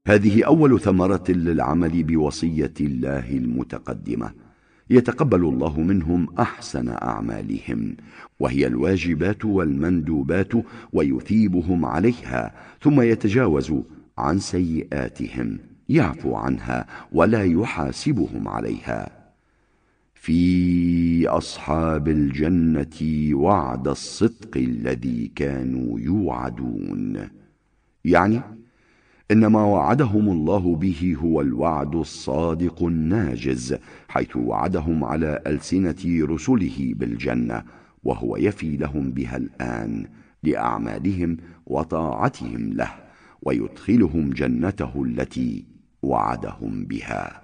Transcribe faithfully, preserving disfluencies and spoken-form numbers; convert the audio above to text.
هذه أول ثمرة للعمل بوصية الله المتقدمة، يتقبل الله منهم أحسن أعمالهم، وهي الواجبات والمندوبات، ويثيبهم عليها، ثم يتجاوز عن سيئاتهم، يعفو عنها ولا يحاسبهم عليها. في أصحاب الجنة وعد الصدق الذي كانوا يوعدون، يعني إن ما وعدهم الله به هو الوعد الصادق الناجز، حيث وعدهم على ألسنة رسله بالجنة، وهو يفي لهم بها الآن لأعمالهم وطاعتهم له، ويدخلهم جنته التي وعدهم بها.